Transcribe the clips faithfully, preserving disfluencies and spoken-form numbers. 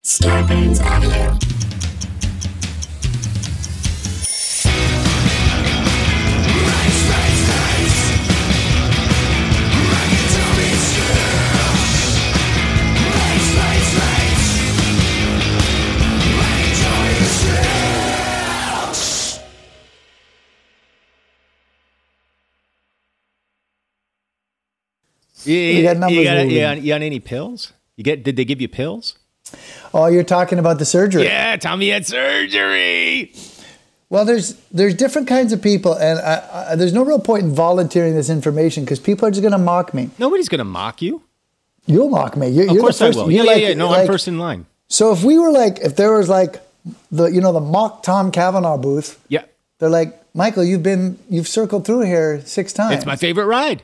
Scarpins Avenue. You, you, got numbers you, got, you, got, you got any pills? You get? Did they give you pills? Oh, you're talking about the surgery. Yeah, Tommy had surgery. Well, there's there's different kinds of people, and I, I, there's no real point in volunteering this information because people are just going to mock me. Nobody's going to mock you. You'll mock me. You're, of you're course the first, I will. Yeah, like, yeah, yeah. No, like, I'm first in line. So if we were like, if there was like the, you know, the mock Tom Cavanaugh booth. Yeah. They're like, Michael, you've been, you've circled through here six times. It's my favorite ride.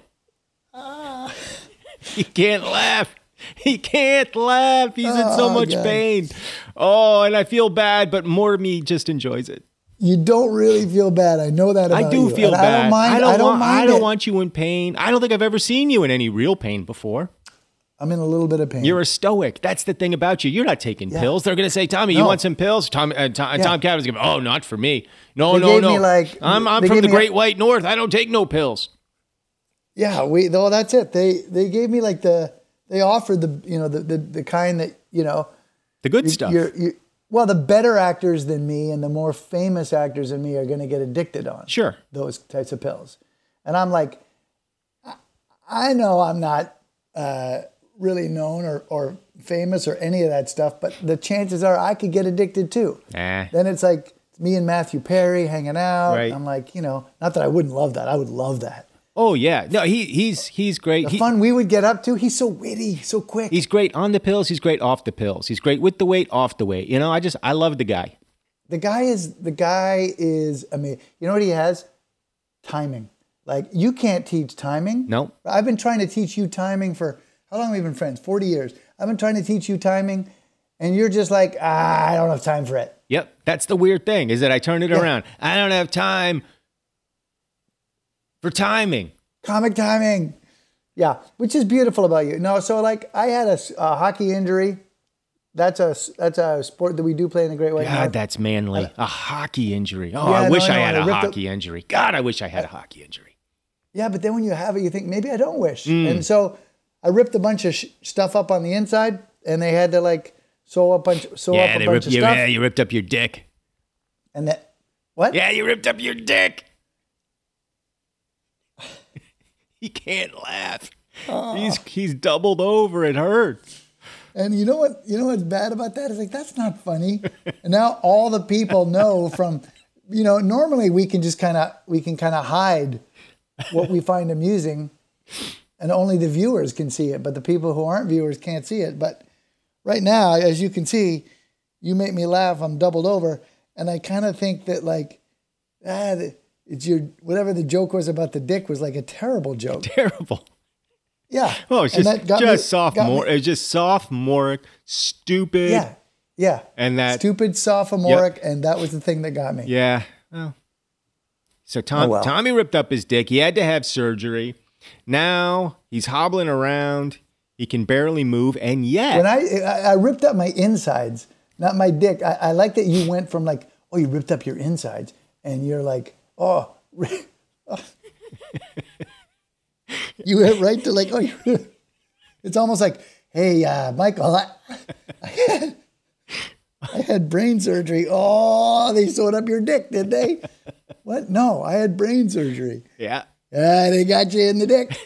Uh. He can't laugh. He can't laugh. He's oh, in so much God. pain. Oh, and I feel bad, but more of me just enjoys it. You don't really feel bad. I know that about I do you. feel and bad. I don't mind. I don't, I don't want, mind I don't it. want you in pain. I don't think I've ever seen you in any real pain before. I'm in a little bit of pain. You're a stoic. That's the thing about you. You're not taking yeah. pills. They're going to say, Tommy, no. you want some pills? Tom, uh, Tom, yeah. Tom Cavanaugh's going to oh, not for me. No, they no, no. Like, I'm, I'm from the Great a, White North. I don't take no pills. Yeah, we. Well, that's it. They they gave me like the, they offered the, you know, the, the, the kind that, you know. The good you, stuff. You're, you, well, the better actors than me and the more famous actors than me are going to get addicted on. Sure. Those types of pills. And I'm like, I, I know I'm not uh, really known or, or famous or any of that stuff, but the chances are I could get addicted too. Nah. Then it's like me and Matthew Perry hanging out. Right. I'm like, you know, not that I wouldn't love that. I would love that. Oh, yeah. No, he he's he's great. The he, fun we would get up to. He's so witty, so quick. He's great on the pills. He's great off the pills. He's great with the weight, off the weight. You know, I just, I love the guy. The guy is, the guy is, I mean, you know what he has? Timing. Like, you can't teach timing. No. I've been trying to teach you timing for, how long have we been friends? forty years. I've been trying to teach you timing, and you're just like, ah, I don't have time for it. Yep. That's the weird thing, is that I turn it yeah. around. I don't have time for timing. Comic timing. Yeah, which is beautiful about you. No, so like I had a, a hockey injury. That's a that's a sport that we do play in the Great White God, North. that's manly. A hockey injury. Oh, yeah, I no, wish I, I had I a hockey up, injury. God, I wish I had a hockey injury. Yeah, but then when you have it, you think, maybe I don't wish. Mm. And so I ripped a bunch of sh- stuff up on the inside, and they had to like sew up a bunch, sew yeah, up a they bunch ripped, of you, stuff. Yeah, you ripped up your dick. And that, what? Yeah, you ripped up your dick. He can't laugh. Oh. He's he's doubled over. It hurts. And you know what? You know what's bad about that? It's like, that's not funny. And now all the people know from, you know, normally we can just kind of we can kind of hide what we find amusing, and only the viewers can see it. But the people who aren't viewers can't see it. But right now, as you can see, you make me laugh. I'm doubled over, and I kind of think that like, ah. The, It's your, whatever the joke was about the dick was like a terrible joke. Terrible. Yeah. Oh, it's just, just sophomore. It's just sophomoric, stupid. Yeah. Yeah. And that. Stupid, sophomoric. Yep. And that was the thing that got me. Yeah. Well. So Tom, oh, well. Tommy ripped up his dick. He had to have surgery. Now he's hobbling around. He can barely move. And yet. When I, I ripped up my insides, not my dick. I, I like that you went from like, oh, you ripped up your insides. And you're like, oh, you went right to like, oh, it's almost like, hey, uh, Michael, I, I, had, I had brain surgery. Oh, they sewed up your dick, did they? What? No, I had brain surgery. Yeah. Yeah, they got you in the dick.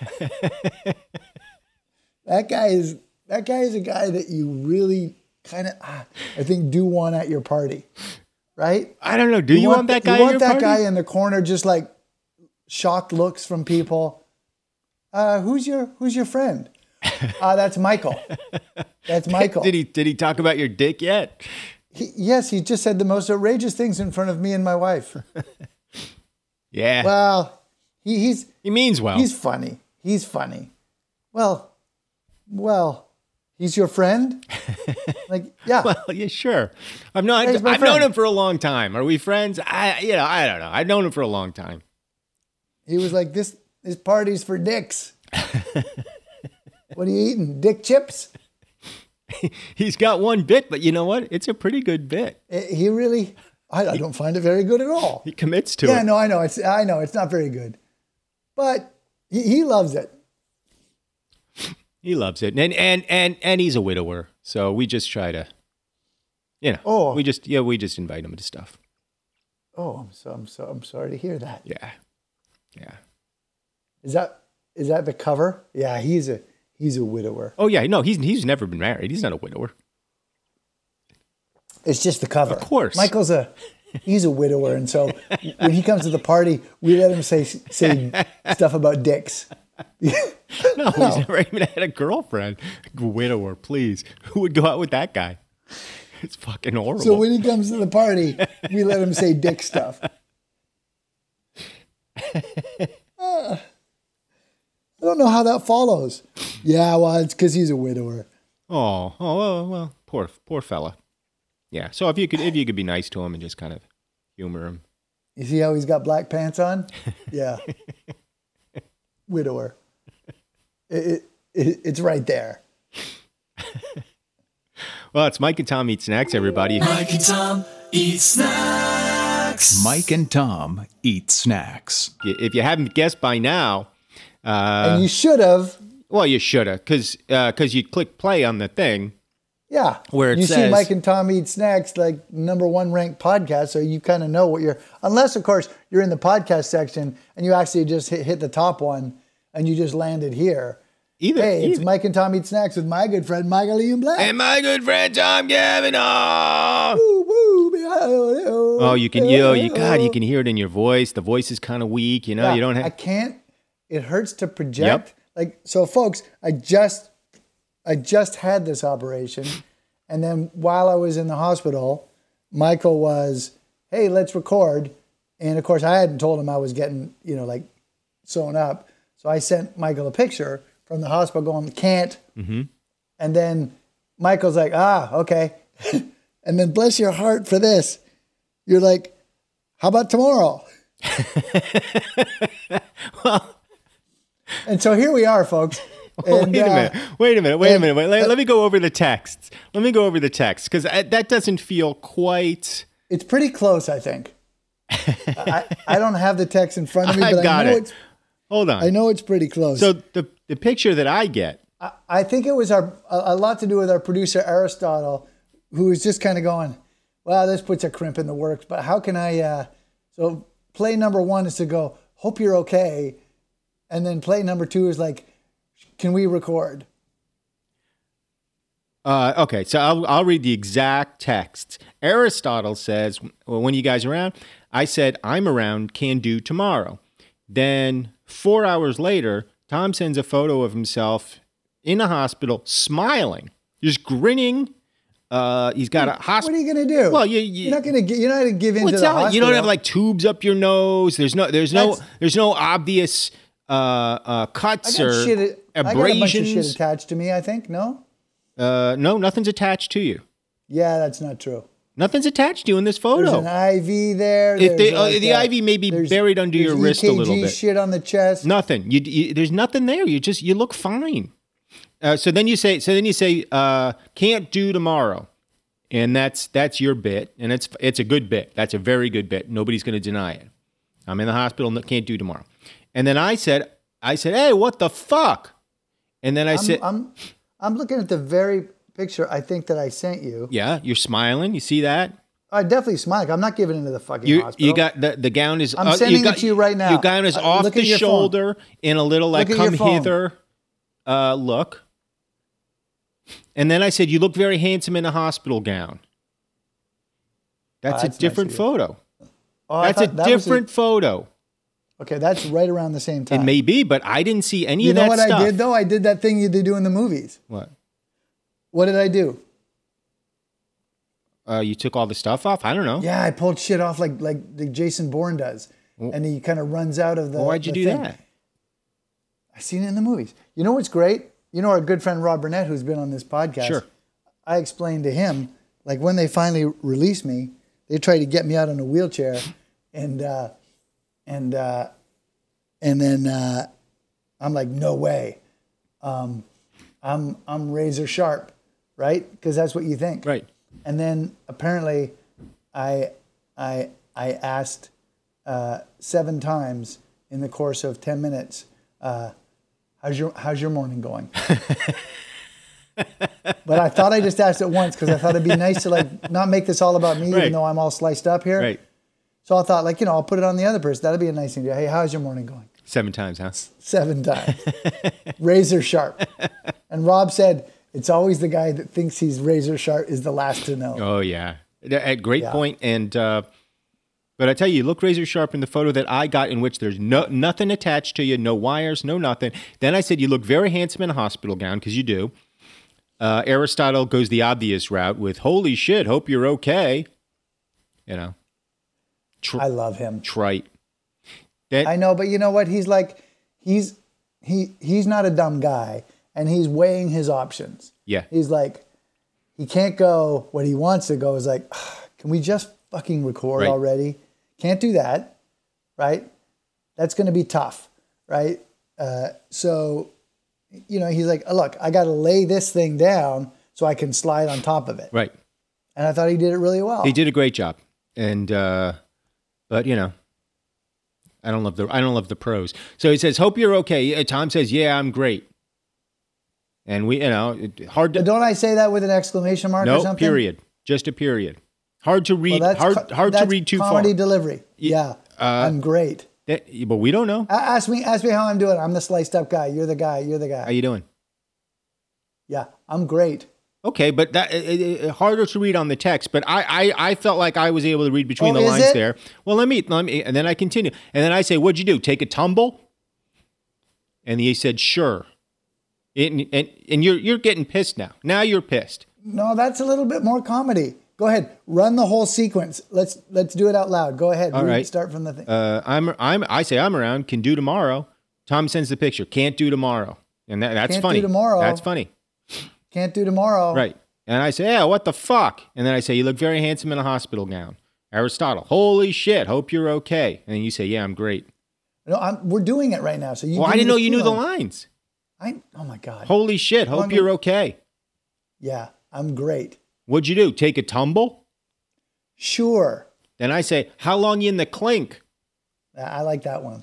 That guy is, that guy is a guy that you really kind of, ah, I think, do want at your party. Right? I don't know. Do you, you want, want that guy? You want in your that party? guy in the corner, just like shocked looks from people. Uh, who's your Who's your friend? Uh, that's Michael. That's Michael. Did he Did he talk about your dick yet? He, yes, he just said the most outrageous things in front of me and my wife. Yeah. Well, he, he's he means well. He's funny. He's funny. Well, well. He's your friend? Like, yeah. Well, yeah, sure. I've known yeah, I've friend. known him for a long time. Are we friends? I, you know, I don't know. I've known him for a long time. He was like, "This, this party's for dicks." What are you eating? Dick chips? He's got one bit, but you know what? It's a pretty good bit. It- he really, I, I don't find it very good at all. He commits to Yeah, it. no, I know. It's I know it's not very good, but he, he loves it. He loves it, and and and and he's a widower, so we just try to, you know, Oh. we just yeah, we just invite him to stuff. Oh, I'm so I'm so I'm sorry to hear that. Yeah, yeah. Is that is that the cover? Yeah, he's a he's a widower. Oh yeah, no, he's he's never been married. He's not a widower. It's just the cover. Of course. Michael's a he's a widower, and so when he comes to the party, we let him say say stuff about dicks. No, he's never even had a girlfriend. Widower, please. Who would go out with that guy? It's fucking horrible. So when he comes to the party, we let him say dick stuff. Uh, I don't know how that follows. Yeah, well, it's because he's a widower. oh, oh, well, well, poor, poor fella. Yeah. So if you could, if you could be nice to him and just kind of humor him. You see how he's got black pants on? Yeah. Widower. It, it, it, it's right there. Well, it's Mike and Tom Eat Snacks, everybody. Mike and Tom eat snacks. Mike and Tom eat snacks. If you haven't guessed by now, uh, And you should have. well, you should have, because because you click play on the thing. Yeah. Where it you says- see Mike and Tom Eat Snacks, like number one ranked podcast, so you kind of know what you're, unless of course you're in the podcast section and you actually just hit, hit the top one and you just landed here. Either, Hey, it's either. Mike and Tom Eat Snacks with my good friend Michael Ian Black. And my good friend Tom Cavanaugh. Woo, woo, oh, Oh, you can, you know, you God, you can hear it in your voice. The voice is kind of weak, you know. Yeah, you don't I have. can't. It hurts to project. Yep. Like so, folks. I just, I just had this operation, and then while I was in the hospital, Michael was, "Hey, let's record," and of course, I hadn't told him I was getting, you know, like sewn up. So I sent Michael a picture from the hospital, going, "Can't." Mm-hmm. And then Michael's like, "Ah, okay." And then bless your heart for this, you're like, "How about tomorrow?" Well, And so here we are, folks. And, wait a uh, minute. Wait a minute. Wait a and- minute. Wait, let, let me go over the texts. Let me go over the text because that doesn't feel quite. It's pretty close, I think. I, I don't have the text in front of me, I've but got I know it. it's Hold on. I know it's pretty close. So the the picture that I get. I, I think it was our a, a lot to do with our producer Aristotle, who was just kind of going, "Well, this puts a crimp in the works, but how can I?" Uh... So play number one is to go, "Hope you're okay," and then play number two is like, "Can we record?" Uh, okay, so I'll, I'll read the exact text. Aristotle says, well, when you guys are around, I said, I'm around, can do tomorrow. Then four hours later, Tom sends a photo of himself in a hospital, smiling, just grinning. Uh, he's got a What hospital. are you gonna do? Well, you, you, you're not gonna get, you're not gonna give in to what's the that? hospital. You don't have like tubes up your nose. There's no, there's no, That's- there's no obvious uh, uh, I cuts got or shit. I got a bunch of shit abrasions. attached to me. I think no. Uh, no, nothing's attached to you. Yeah, that's not true. Nothing's attached to you in this photo. There's an I V there. If they- there's uh, the I V may be there's- buried under your there's wrist a little E K G bit. Shit on the chest. Nothing. You, you there's nothing there. You just you look fine. Uh, so then you say so then you say uh, can't do tomorrow, and that's that's your bit, and it's it's a good bit. That's a very good bit. Nobody's going to deny it. I'm in the hospital. no- Can't do tomorrow. And then I said I said hey, what the fuck? And then I I'm, said I'm I'm looking at the very picture I think that I sent you. yeah, you're smiling. You see that? I definitely smile. I'm not giving into the fucking You hospital. you got the the gown is I'm uh, sending you got, it to you right now. Your gown is Uh, off look the at your phone. shoulder in a little like Look at your come phone. hither uh, look. And then I said, "You look very handsome in a hospital gown." That's, Oh, that's a different nice of you. photo. Oh, I That's a thought that was different photo. okay, that's right around the same time. It may be, but I didn't see any you of know that what stuff. I did though? I did that thing you they do in the movies. What? What did I do? Uh, you took all the stuff off? I don't know. Yeah, I pulled shit off like like like Jason Bourne does, and he kind of runs out of the. Well, why'd you the do thing. that? I seen it in the movies. You know what's great? You know our good friend Rob Burnett, who's been on this podcast. Sure. I explained to him, like when they finally released me, they tried to get me out in a wheelchair, and uh, and uh, and then uh, I'm like, no way, um, I'm I'm razor sharp. right? Because that's what you think. Right. And then apparently, I I I asked uh, seven times in the course of ten minutes, uh, "How's your How's your morning going?" But I thought I just asked it once because I thought it'd be nice to like not make this all about me, Right. even though I'm all sliced up here. Right. So I thought, like, you know, I'll put it on the other person. That'd be a nice thing to do. Hey, how's your morning going? Seven times, huh? Seven times. Razor sharp. And Rob said, it's always the guy that thinks he's razor sharp is the last to know. Oh, yeah. A great Yeah. point. And, uh, but I tell you, you look razor sharp in the photo that I got in which there's no nothing attached to you, no wires, no nothing. Then I said, you look very handsome in a hospital gown, because you do. Uh, Aristotle goes the obvious route with, holy shit, hope you're okay. You know. Tr- I love him. trite. That, I know, but you know what? He's like, he's he he's not a dumb guy, and he's weighing his options. yeah. He's like, he can't go. What he wants to go is like, "Ah, can we just fucking record Right. already? Can't do that, right? That's going to be tough, right? Uh, so, you know, he's like, look, I got to lay this thing down so I can slide on top of it. Right. And I thought he did it really well. He did a great job. And, uh, but, you know, I don't love the I don't love the pros. So he says, "Hope you're okay." Uh, Tom says, "Yeah, I'm great." And we, you know, it- hard to But don't I say that with an exclamation mark or no something? period, just a period. Hard to Well, read. that's hard co- hard to that's read too comedy far. delivery. Yeah, uh, I'm great. That- but we don't know. A- Ask me, ask me how I'm doing. I'm the sliced up guy. You're the guy. You're the How guy. you doing? Yeah, I'm great. Okay, but that it, it, harder to read on the text. But I, I I felt like I was able to read between Oh, the is lines it? there. Well, let me let me, and then I continue, and then I say, "What'd you do? Take a tumble?" And he said, "Sure." And and, and you're you're getting pissed now. Now you're pissed. No, that's a little bit more comedy. Go ahead, run the whole sequence. Let's let's do it out loud. Go ahead. All Read- right. Start from the thing. Uh, I'm I'm I say I'm around. Can do tomorrow. Tom sends the picture. Can't do tomorrow, and that, that's Can't do funny. tomorrow. That's funny, Can't do tomorrow. right? And I say, "Yeah, what the fuck?" And then I say, "You look very handsome in a hospital gown." Aristotle, holy shit, hope you're okay. And then you say, "Yeah, I'm great." No, I'm, we're doing it right now. So you. Well, give I me didn't know you knew the key lines. I. Oh my god. Holy shit, hope on, you're go- okay. Yeah, I'm great. What'd you do? Take a tumble? Sure. Then I say, "How long you in the clink?" I I like that one.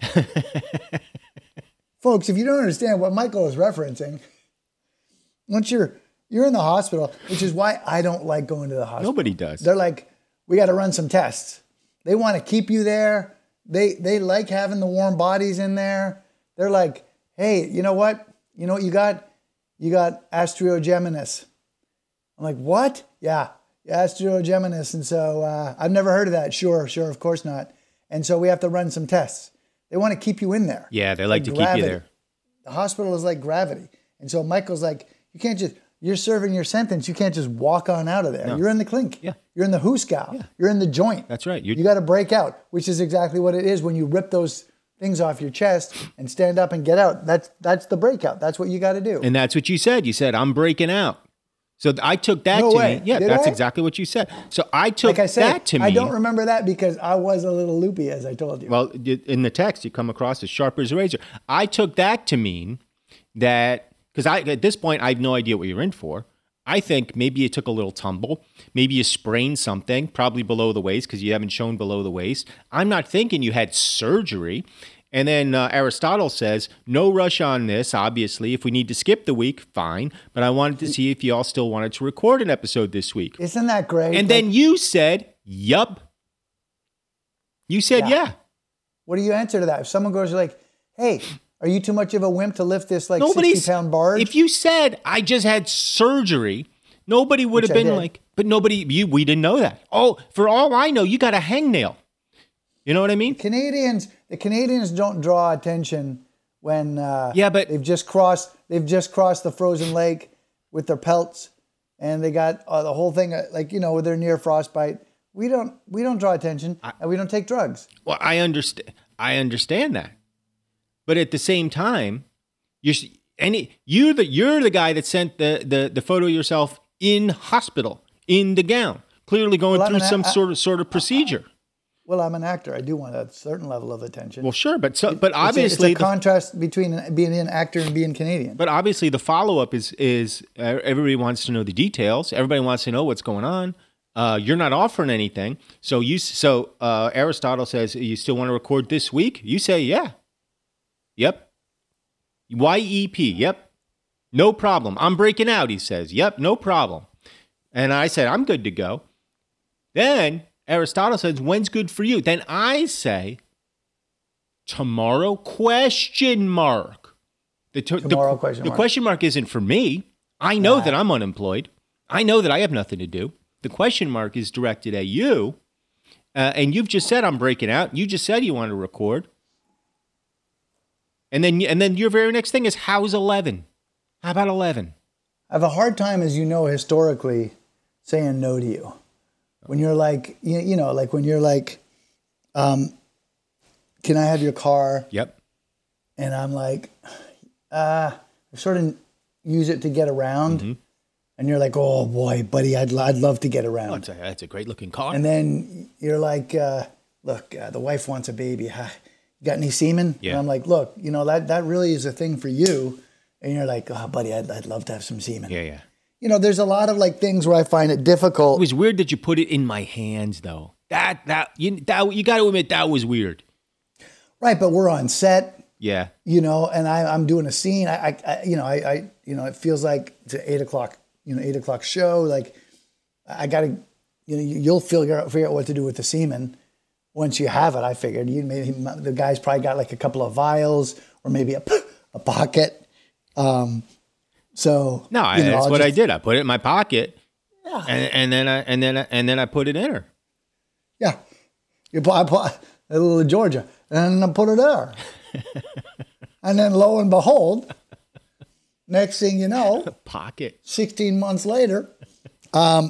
Folks, if you don't understand what Michael is referencing, once you're you're in the hospital, which is why I don't like going to the hospital. Nobody does. They're like, we got to run some tests. They want to keep you there. They they like having the warm bodies in there. They're like, hey, you know what? You know what you got? You got Astrogeminis. I'm like, what? Yeah, Astrogeminis. And so uh, I've never heard of that. Sure, sure, of course not. And so we have to run some tests. They want to keep you in there. Yeah, they like to keep gravity. you there. The hospital is like gravity. And so Michael's like, you can't just, you're serving your sentence. You can't just walk on out of there. No. You're in the clink. Yeah. You're in the hooskow. You're in the joint. That's right. You got to break out, which is exactly what it is when you rip those things off your chest and stand up and get out. That's that's the breakout. That's what you got to do. And that's what you said. You said, "I'm breaking out." So th- I took that No to way. me. Yeah, Did that's I? exactly what you said. So I took like I said, that to me. I don't remember that because I was a little loopy, as I told you. Well, y- in the text, you come across as sharp as a razor. I took that to mean that, because I at this point, I have no idea what you're in for. I think maybe you took a little tumble. Maybe you sprained something, probably below the waist, because you haven't shown below the waist. I'm not thinking you had surgery. And then uh, Aristotle says, no rush on this, obviously. If we need to skip the week, fine. But I wanted to see if you all still wanted to record an episode this week. Isn't that great? And Like, then you said, yup. You said, Yeah. yeah. what do you answer to that? If someone goes like, hey, are you too much of a wimp to lift this like Nobody's, sixty pound barge? If you said, I just had surgery, nobody would Which have I been did. like, but nobody, you, we didn't know that. Oh, for all I know, you got a hangnail. You know what I mean? Canadians, the Canadians don't draw attention when uh, Yeah, but- they've just crossed they've just crossed the frozen lake with their pelts, and they got uh, the whole thing uh, like you know they're near frostbite. We don't we don't draw attention, and we don't take drugs. Well, I understand. I understand that, but at the same time, you're s- any you're the you're the guy that sent the the, the photo of yourself in hospital in the gown, clearly going Well, I through mean, I- some I- sort of sort of procedure. Well, I'm an actor. I do want a certain level of attention. Well, sure, but so, but It's a- obviously, it's a, contrast between being an actor and being Canadian. the, but obviously, the follow up is is uh, everybody wants to know the details. Everybody wants to know what's going on. Uh, you're not offering anything, so you so uh, Aristotle says you still want to record this week. You say, yeah, yep. Y E P, yep, no problem. I'm breaking out. He says, yep, no problem. And I said, I'm good to go. Then Aristotle says, when's good for you? Then I say, tomorrow, question mark. The, to, Tomorrow, the, question the mark. question mark isn't for me. I know that I'm unemployed. I know that I have nothing to do. The question mark is directed at you. Uh, and you've just said I'm breaking out. You just said you want to record. And then, and then your very next thing is, how's eleven? How about eleven? I have a hard time, as you know, historically, saying no to you. When you're like, you, you know, like when you're like, um, can I have your car? Yep. And I'm like, uh, I sort of use it to get around. Mm-hmm. And you're like, oh boy, buddy, I'd, I'd love to get around. Oh, it's a, that's a great looking car. And then you're like, uh, look, uh, the wife wants a baby. Huh? You got any semen? Yeah. And I'm like, look, you know, that, that really is a thing for you. And you're like, oh, buddy, I'd, I'd love to have some semen. yeah, yeah. You know, there's a lot of like things where I find it difficult. It was weird that you put it in my hands, though. That that you that you got to admit that was weird. Right, but we're on set, Yeah. you know, and I, I'm doing a scene. I, I, I you know, I, I, you know, it feels like it's an eight o'clock, you know, eight o'clock show. Like, I got to, you know, you'll figure out figure out what to do with the semen once you have it. I figured you maybe the guy's probably got like a couple of vials or maybe a a pocket. Um, so No, I, you know, that's I'll what I just- did. I put it in my pocket, Yeah. and, and then I and then I, and then I put it in her. Yeah, you put, I put a little of Georgia, and I put it there, and then lo and behold, next thing you know, Pocket. sixteen months later, um,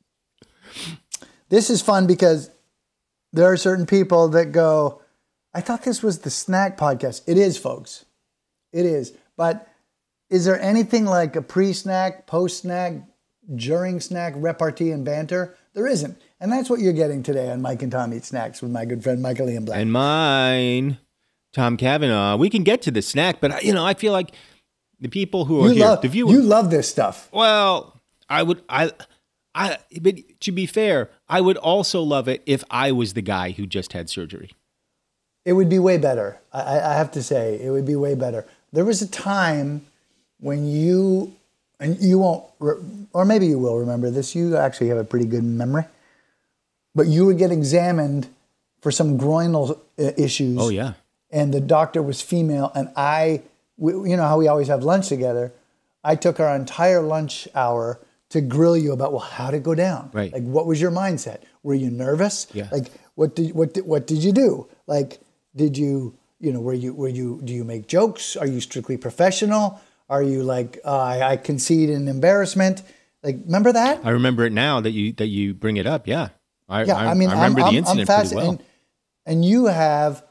this is fun because there are certain people that go, "I thought this was the snack podcast." It is, folks, it is. But is there anything like a pre-snack, post-snack, during snack repartee and banter? There isn't. And that's what you're getting today on Mike and Tom Eat Snacks with my good friend Michael Ian Black. And mine, Tom Cavanaugh. We can get to the snack, but I, you know, I feel like the people who are you here, love, the viewers. you love this stuff. Well, I would, I, I. But to be fair, I would also love it if I was the guy who just had surgery. It would be way better. I, I have to say, it would be way better. There was a time when you, and you won't, re- or maybe you will remember this. You actually have a pretty good memory. But you would get examined for some groinal uh, issues. Oh yeah. And the doctor was female, and I, we, you know how we always have lunch together. I took our entire lunch hour to grill you about, well, how did it go down? Right. Like, what was your mindset? Were you nervous? Yeah. Like, what did what did, what did you do? Like, did you, you know, were you were you do you make jokes? Are you strictly professional? Are you like, uh, I, I concede in embarrassment? Like, remember that? I remember it now that you that you bring it up. Yeah. I, Yeah, I, I mean, I remember I'm, the I'm, incident I'm pretty fasc- well. And, and you have,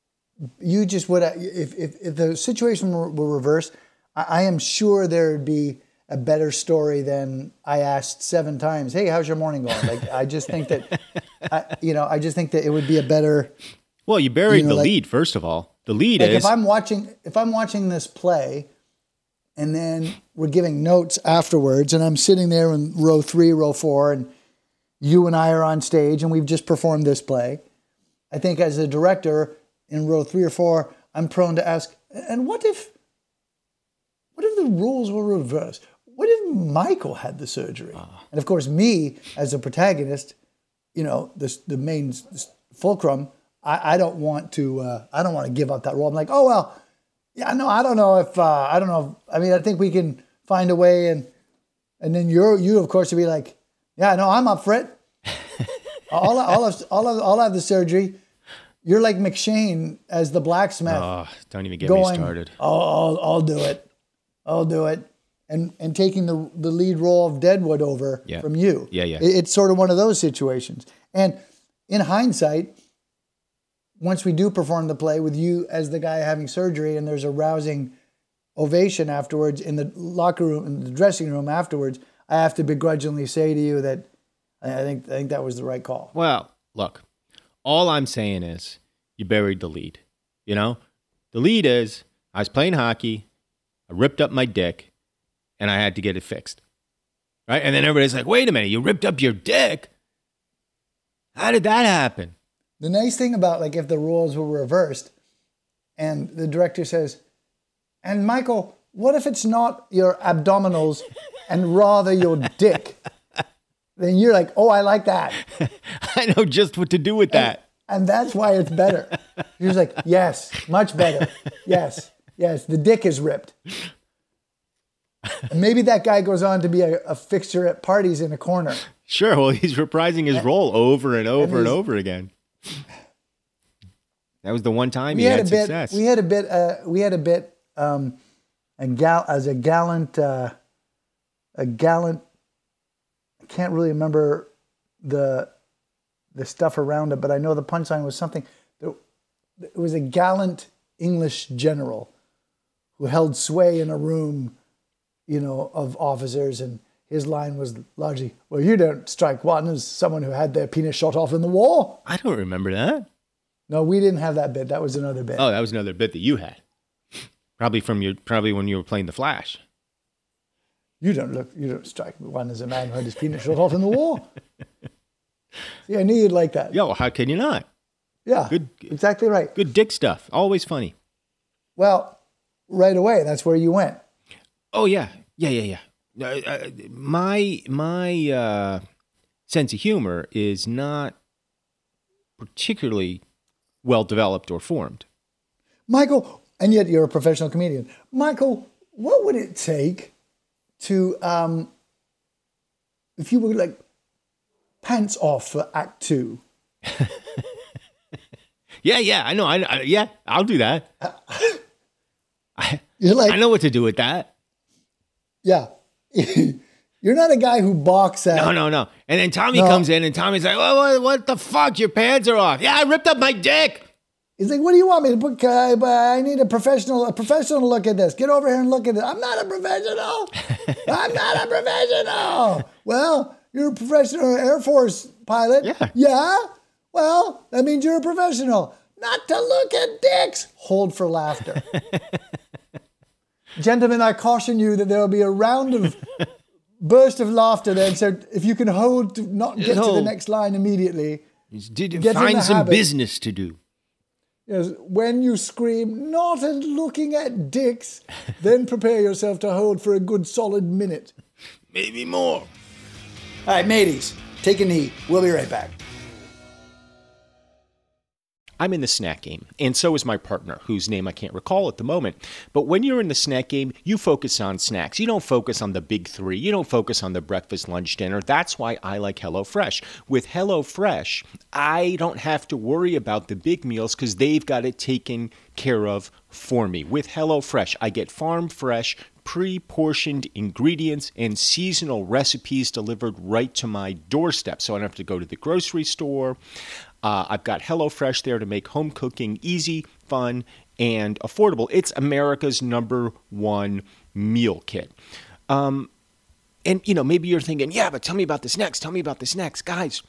you just would, if, if, if the situation were, were reversed, I, I am sure there would be a better story than I asked seven times, hey, how's your morning going? Like, I just think that, I, you know, I just think that it would be a better, Well, you buried you know, the like- lead, first of all. The lead like is if I'm watching, if I'm watching this play and then we're giving notes afterwards and I'm sitting there in row three, row four, and you and I are on stage and we've just performed this play. I think as a director in row three or four, I'm prone to ask, and what if, what if the rules were reversed? What if Michael had the surgery? And of course, me as a protagonist, you know, the the main fulcrum, I, I don't want to, uh, I don't want to give up that role. I'm like, oh well, yeah, no, I don't know if, uh, I don't know. If, I mean, I think we can find a way, and and then you're you of course would be like, yeah, no, I'm up for it. I'll, I'll, have, I'll, have, I'll have the surgery. You're like McShane as the blacksmith. Oh, don't even get going, me started. Oh, I'll, I'll do it. I'll do it. And and taking the the lead role of Deadwood over Yeah. from you. Yeah, yeah. It- it's sort of one of those situations. And in hindsight, once we do perform the play with you as the guy having surgery and there's a rousing ovation afterwards in the locker room, in the dressing room afterwards, I have to begrudgingly say to you that I I think I think that was the right call. Well, look, All I'm saying is you buried the lead. You know, the lead is I was playing hockey, I ripped up my dick, and I had to get it fixed. Right? And then everybody's like, wait a minute, you ripped up your dick? How did that happen? The nice thing about, like, if the roles were reversed and the director says, and Michael, what if it's not your abdominals and rather your dick? Then you're like, oh, I like that. I know just what to do with that. And, and that's why it's better. You're like, yes, much better. Yes, yes, the dick is ripped. And maybe that guy goes on to be a, a fixture at parties in a corner. Sure, well, he's reprising his and, role over and over and, and over again. That was the one time he had, had success. Bit, we had a bit. Uh, we had a bit. Um, a gal as a gallant. Uh, a gallant. I can't really remember the the stuff around it, but I know the punchline was something. There, it was a gallant English general who held sway in a room, you know, of officers, and his line was largely, "Well, you don't strike one as someone who had their penis shot off in the war." I don't remember that. No, we didn't have that bit. That was another bit. Oh, that was another bit that you had. Probably from your, probably when you were playing The Flash. You don't look, you don't strike one as a man who had his penis shot off in the war. See, I knew you'd like that. Yo, how can you not? Yeah, good, exactly right. Good dick stuff. Always funny. Well, right away, that's where you went. Oh yeah, yeah, yeah, yeah. Uh, uh, my my uh, sense of humor is not particularly well developed or formed. Michael, and yet you're a professional comedian. Michael, what would it take to, um, if you were like pants off for act two? yeah, yeah, I know. I, I yeah, I'll do that. I, you're like, I know what to do with that. Yeah. You're not a guy who balks at. No, no, no. And then Tommy no. comes in and Tommy's like, well, what, what the fuck? Your pants are off. Yeah, I ripped up my dick. He's like, what do you want me to put? Uh, I need a professional, a professional look at this. Get over here and look at it. I'm not a professional. I'm not a professional. Well, you're a professional Air Force pilot. Yeah. Yeah? Well, that means you're a professional. Not to look at dicks. Hold for laughter. Gentlemen, I caution you that there will be a round of burst of laughter then. So if you can hold to not get to the next line immediately. Did find some habit. business to do. Yes, when you scream, not at looking at dicks, then prepare yourself to hold for a good solid minute. Maybe more. All right, mateys, take a knee. We'll be right back. I'm in the snack game, and so is my partner, whose name I can't recall at the moment. But when you're in the snack game, you focus on snacks. You don't focus on the big three. You don't focus on the breakfast, lunch, dinner. That's why I like HelloFresh. With HelloFresh, I don't have to worry about the big meals because they've got it taken care of for me. With HelloFresh, I get farm fresh, pre-portioned ingredients and seasonal recipes delivered right to my doorstep. So I don't have to go to the grocery store. Uh, I've got HelloFresh there to make home cooking easy, fun, and affordable. It's America's number one meal kit. Um, and, you know, maybe you're thinking, yeah, but tell me about this next. Tell me about this next. Guys,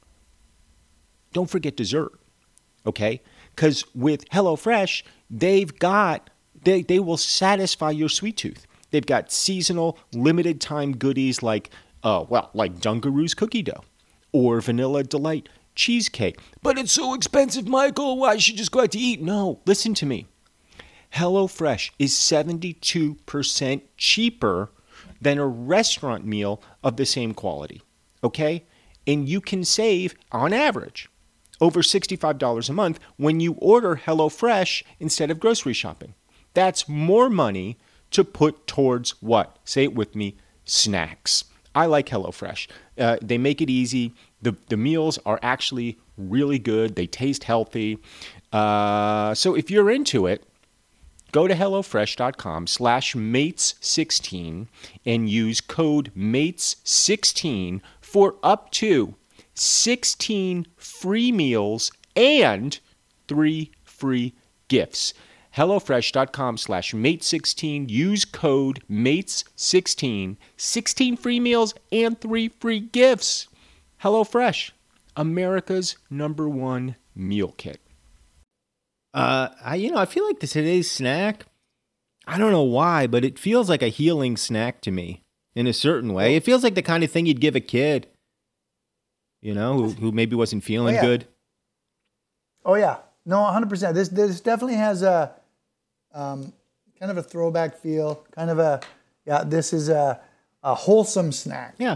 don't forget dessert, okay? Because with HelloFresh, they've got, they, they will satisfy your sweet tooth. They've got seasonal, limited time goodies like, uh, well, like Dunkaroos cookie dough or Vanilla Delight cheesecake. But it's so expensive, Michael. I should just go out to eat. No, listen to me. HelloFresh is seventy-two percent cheaper than a restaurant meal of the same quality, okay? And you can save, on average, over sixty-five dollars a month when you order HelloFresh instead of grocery shopping. That's more money to put towards what? Say it with me, snacks. I like HelloFresh. Uh, they make it easy. The the meals are actually really good. They taste healthy. Uh, so if you're into it, go to HelloFresh.com slash mates16 and use code mates sixteen for up to sixteen free meals and three free gifts. HelloFresh.com slash mates16. Use code mates sixteen. sixteen free meals and three free gifts. HelloFresh, America's number one meal kit. Uh, I you know I feel like the today's snack. I don't know why, but it feels like a healing snack to me in a certain way. It feels like the kind of thing you'd give a kid, you know, who, who maybe wasn't feeling Oh, yeah. good. Oh yeah, no, one hundred percent. This this definitely has a um, kind of a throwback feel. Kind of a yeah. This is a a wholesome snack. Yeah.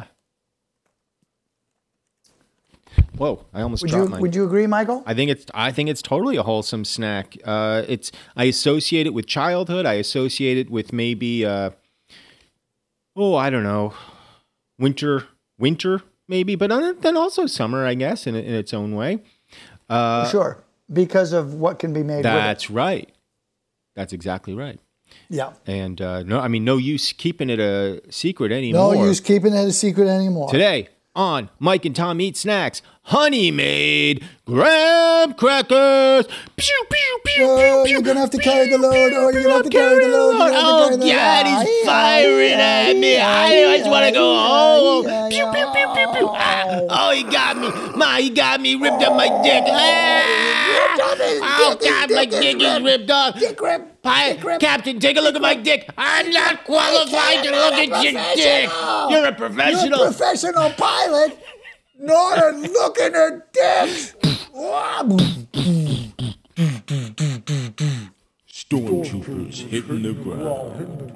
Whoa! I almost Would you dropped mine. Would you agree, Michael? I think it's I think it's totally a wholesome snack. Uh, it's I associate it with childhood. I associate it with maybe uh, oh I don't know, winter winter maybe, but then also summer, I guess, in in its own way. Uh, sure, because of what can be made with it. That's right. That's exactly right. Yeah. And uh, no, I mean no use keeping it a secret anymore. No use keeping it a secret anymore. Today on Mike and Tom Eat Snacks, Honey Made graham crackers. Pew, pew, pew, Oh, pew, pew, you're gonna have to pew, carry the load. pew, Oh, you're gonna have to carry the load. You're gonna have to Oh, carry the God, load. he's Ay, firing ay, at me. ay, I just want to ay, go ay, home. ay, Pew, pew, pew, pew, pew. Ah, ay. oh, he got me. Ma, he got me. Ripped up my dick. Ah, off his oh, dick. His God, my dick is dick is ripped. ripped off. Dick rip. Hi, Dick rip. Captain, take a look at my dick. I'm not qualified to look at your dick. Professional. You're a You're a professional. professional pilot, not a looking at dicks. Stormtroopers hitting the ground.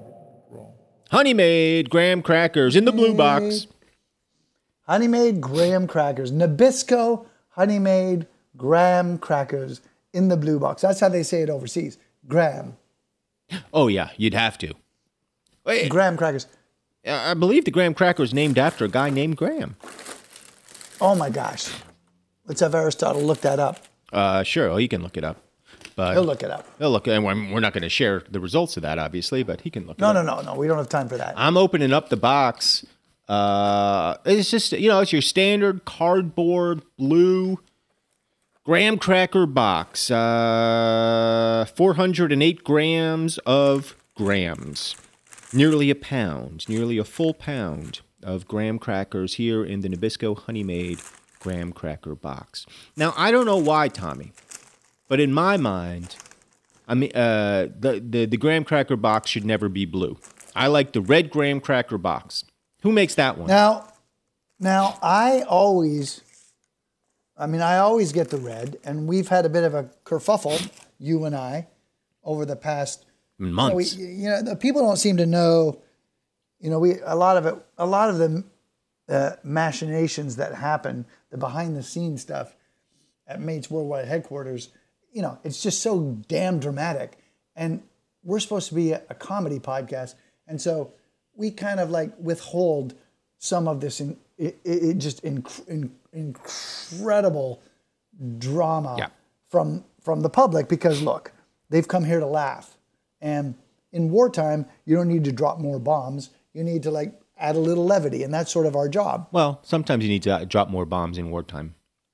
Honey Made graham crackers in the blue box. Honey Made graham crackers. Nabisco Honey Made graham crackers in the blue box. That's how they say it overseas. Graham. Oh, yeah, you'd have to. Wait, Graham crackers. I believe the graham cracker is named after a guy named Graham. Oh my gosh. Let's have Aristotle look that up. Uh, sure, oh, you can look it up. But He'll look it up. He'll look, and we're we're not going to share the results of that, obviously, but he can look it No, up. no, no, no. We don't have time for that. I'm opening up the box. Uh, it's just, you know, it's your standard cardboard blue graham cracker box. Uh, four hundred eight grams of grams. Nearly a pound, nearly a full pound of graham crackers here in the Nabisco Honey Made graham cracker box. Now, I don't know why, Tommy, but in my mind, I mean, uh, the, the, the graham cracker box should never be blue. I like the red graham cracker box. Who makes that one? Now, now I always, I mean, I always get the red, and we've had a bit of a kerfuffle, you and I, over the past Months. You know, we, you know, the people don't seem to know. You know, we a lot of it, a lot of the uh, machinations that happen, the behind the scenes stuff at Mates Worldwide headquarters. You know, it's just so damn dramatic, and we're supposed to be a, a comedy podcast, and so we kind of like withhold some of this in it, it just inc- in, incredible drama Yeah. from from the public, because look, they've come here to laugh. And in wartime, you don't need to drop more bombs. You need to like add a little levity, and that's sort of our job. Well, sometimes you need to drop more bombs in wartime.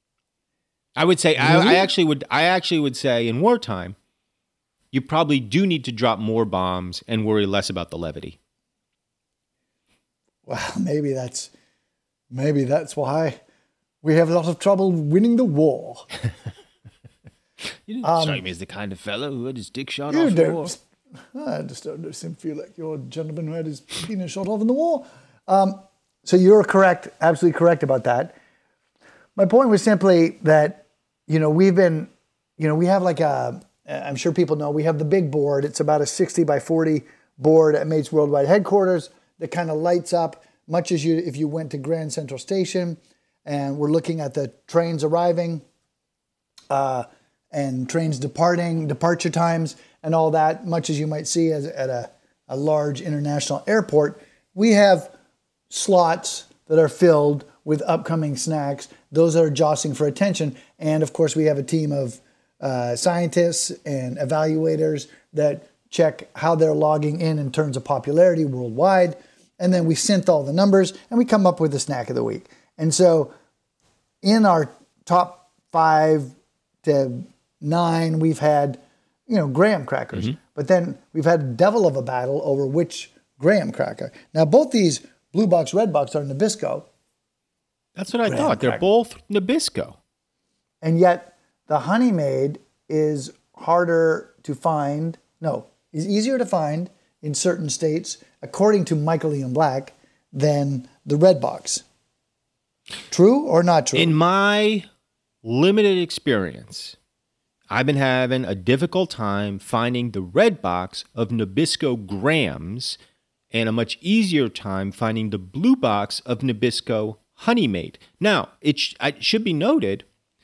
I would say, I, Really? I actually would, I actually would say, in wartime, you probably do need to drop more bombs and worry less about the levity. Well, maybe that's maybe that's why we have a lot of trouble winning the war. You didn't strike me as the kind of fellow who had his dick shot You off in the war. don't. I just don't seem to feel like you're a gentleman who had his penis shot off in the war. Um, so you're correct, absolutely correct about that. My point was simply that, you know, we've been, you know, we have like a, I'm sure people know, we have the big board. It's about a sixty by forty board at Mates Worldwide headquarters that kind of lights up, much as you if you went to Grand Central Station, and we're looking at the trains arriving, uh, and trains departing, departure times, and all that, much as you might see as, at a, a large international airport. We have slots that are filled with upcoming snacks, those that are jostling for attention. And of course, we have a team of uh, scientists and evaluators that check how they're logging in in terms of popularity worldwide. And then we synth all the numbers and we come up with the snack of the week. And so in our top five to nine, we've had, you know, graham crackers. Mm-hmm. But then we've had a devil of a battle over which graham cracker. Now, both these blue box, red box are Nabisco. That's what I Graham thought. They're cracker. both Nabisco. And yet the Honey Maid is harder to find. No, is easier to find in certain states, according to Michael Ian Black, than the Red Box. True or not true? In my limited experience, I've been having a difficult time finding the Red Box of Nabisco Grams and a much easier time finding the Blue Box of Nabisco Honey Maid. Now, it, sh- it should be noted,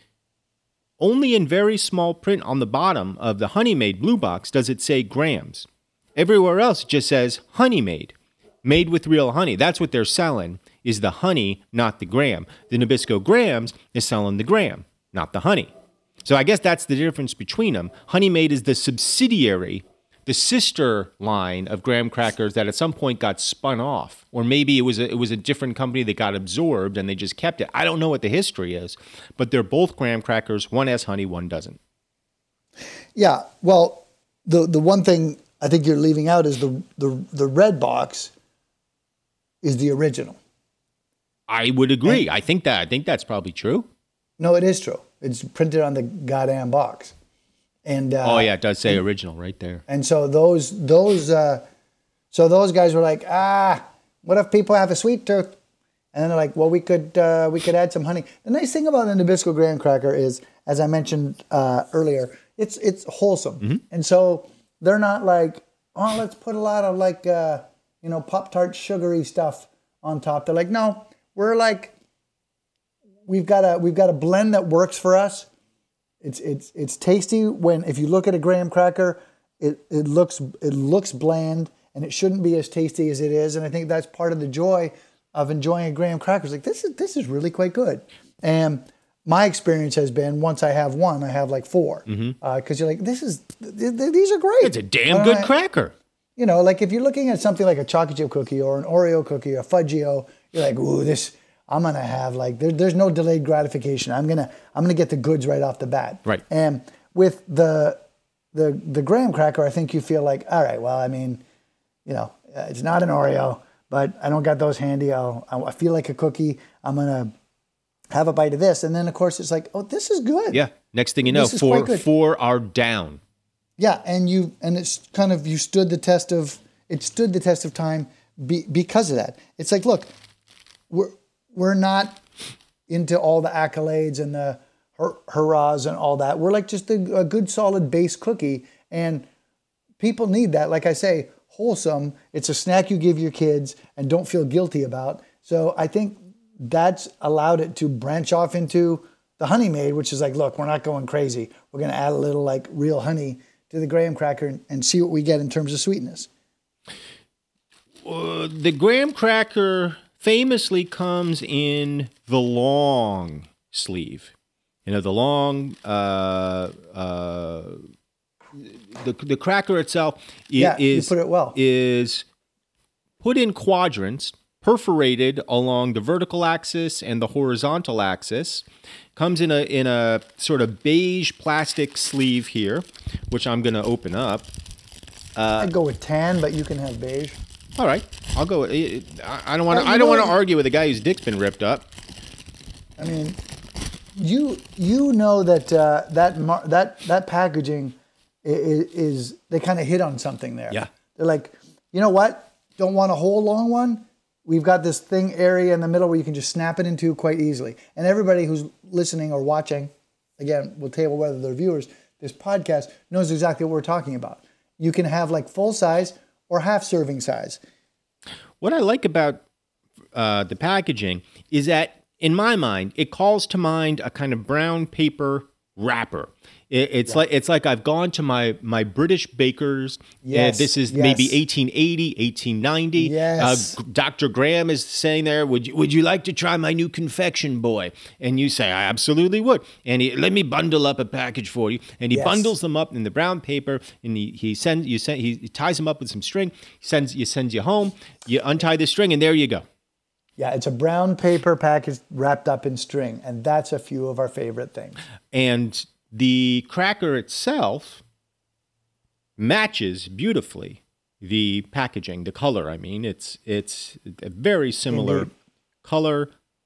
only in very small print on the bottom of the Honey Maid Blue Box does it say grams. Everywhere else, it just says Honey Maid, made with real honey. That's what they're selling, is the honey, not the gram. The Nabisco Grams is selling the gram, not the honey. So I guess that's the difference between them. Honey Maid is the subsidiary, the sister line of graham crackers that at some point got spun off. Or maybe it was a, it was a different company that got absorbed and they just kept it. I don't know what the history is, but they're both graham crackers. One has honey, one doesn't. Yeah, well, the the one thing I think you're leaving out is the the, the Red Box is the original. I would agree. And, I think that I think that's probably true. No, it is true. It's printed on the goddamn box. And uh, oh yeah, it does say and, original right there. And so those those uh, so those guys were like, ah, what if people have a sweet tooth? And then they're like, well, we could uh, we could add some honey. The nice thing about the Nabisco graham cracker is, as I mentioned uh, earlier, it's it's wholesome, Mm-hmm. and so they're not like, oh, let's put a lot of like uh, you know Pop-Tart sugary stuff on top. They're like, no, we're like, we've got a we've got a blend that works for us. It's it's it's tasty when if you look at a graham cracker, it, it looks it looks bland and it shouldn't be as tasty as it is. And I think that's part of the joy of enjoying a graham cracker. It's like this is this is really quite good. And my experience has been once I have one, I have like four because Mm-hmm. uh, you're like this is th- th- these are great. It's a damn Uh, good cracker. You know, like if you're looking at something like a chocolate chip cookie or an Oreo cookie or Fudgio, you're like, ooh, this. I'm gonna have like there, there's no delayed gratification. I'm gonna I'm gonna get the goods right off the bat. Right. And with the the the graham cracker, I think you feel like, all right, well, I mean, you know, uh, it's not an Oreo, but I don't got those handy. I'll I feel like a cookie. I'm gonna have a bite of this, and then of course it's like, oh, this is good. Yeah. Next thing you know, This is four quite good. four are down. Yeah, and you and it's kind of you stood the test of it stood the test of time be, because of that. It's like, look, we're we're not into all the accolades and the hur- hurrahs and all that. We're like just a, a good solid base cookie, and people need that. Like I say, wholesome. It's a snack you give your kids and don't feel guilty about. So I think that's allowed it to branch off into the Honey Maid, which is like, look, we're not going crazy. We're going to add a little like real honey to the graham cracker and, and see what we get in terms of sweetness. Uh, the graham cracker famously comes in the long sleeve. You know, the long, uh, uh, the the cracker itself i- Yeah, you is put it well. is put in quadrants, perforated along the vertical axis and the horizontal axis. Comes in a in a sort of beige plastic sleeve here, which I'm going to open up. I'd go with tan, but you can have beige. All right, I'll go. I I don't want to. Well, you I don't know want to what? argue with a guy whose dick's been ripped up. I mean, you you know that uh, that mar- that that packaging is, is they kind of hit on something there. Yeah. They're like, you know what? Don't want a whole long one. We've got this thing area in the middle where you can just snap it into quite easily. And everybody who's listening or watching, again, we'll table whether they're viewers, this podcast knows exactly what we're talking about. You can have like full size or half serving size. What I like about uh, the packaging is that, in my mind, it calls to mind a kind of brown paper wrapper. It, it's like it's like I've gone to my my British bakers. Yes, Uh, this is yes. maybe eighteen eighty, eighteen ninety. Yes. Uh, Doctor Graham is saying there, would you, would you like to try my new confection boy? And you say, I absolutely would. And he, let me bundle up a package for you. And he Yes. bundles them up in the brown paper, and he he sends you send he ties them up with some string. He sends you sends you home. You untie the string, and there you go. Yeah, it's a brown paper package wrapped up in string. And that's a few of our favorite things. And the cracker itself matches beautifully the packaging, the color. I mean, it's it's a very similar Indeed. color,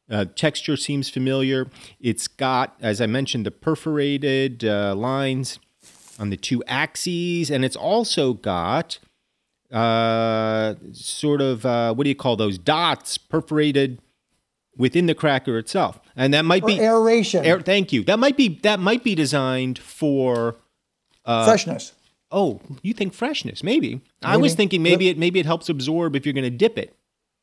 Uh, texture seems familiar. It's got, as I mentioned, the perforated uh, lines on the two axes, and it's also got uh, sort of, uh, what do you call those, dots perforated within the cracker itself. And that might Or be aeration. air, thank you. That might be that might be designed for Freshness. oh, you think freshness? Maybe. I was Maybe. thinking maybe it maybe it helps absorb if you're going to dip it.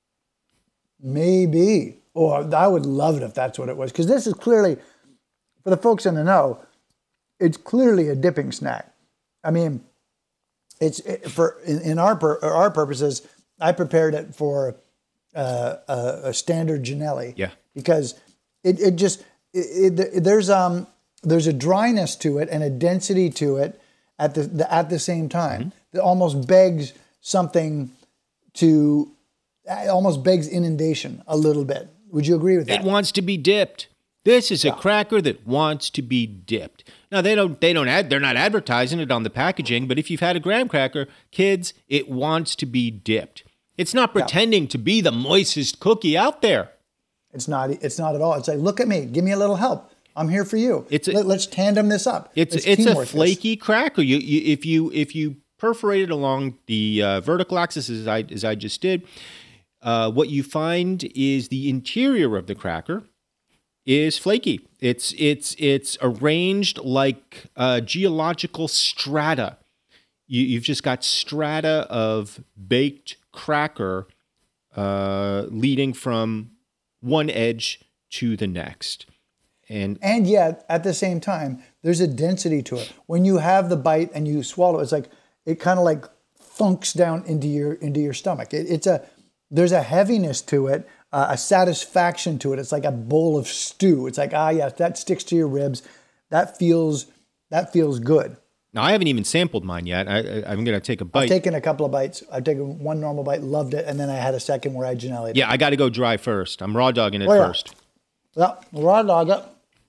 Maybe. Or I would love it if that's what it was. Because this is clearly, for the folks in the know, it's clearly a dipping snack. I mean, it's it, for in, in our pur- our purposes. I prepared it for uh, a, a standard Janelli. Yeah. Because it it just it, it, there's um there's a dryness to it and a density to it at the, the at the same time Mm-hmm. that almost begs something to it almost begs inundation a little bit. Would you agree with that? It wants to be dipped. This is a cracker that wants to be dipped. Now they don't they don't ad, they're not advertising it on the packaging, but if you've had a graham cracker, kids, it wants to be dipped. It's not pretending to be the moistest cookie out there. It's not. It's not at all. It's like, look at me. Give me a little help. I'm here for you. It's a- Let, let's tandem this up. It's Let's it's a teamwork this. flaky cracker. You, you if you if you perforate it along the uh, vertical axis as I as I just did, uh, what you find is the interior of the cracker is flaky. It's it's it's arranged like uh, geological strata. You, you've just got strata of baked cracker uh, leading from one edge to the next. And And yet, at the same time, there's a density to it. When you have the bite and you swallow, it's like it kind of like thunks down into your into your stomach. It, it's a there's a heaviness to it, uh, a satisfaction to it. It's like a bowl of stew. It's like ah yes, that sticks to your ribs. That feels that feels good. now I haven't even sampled mine yet. I, I, I'm going to take a I've bite. taken a couple of bites. I've taken one normal bite, loved it, and then I had a second where I Janelli'd. Yeah, I got to go dry first. I'm raw dogging it Oh, yeah. first. Yeah, raw dog it.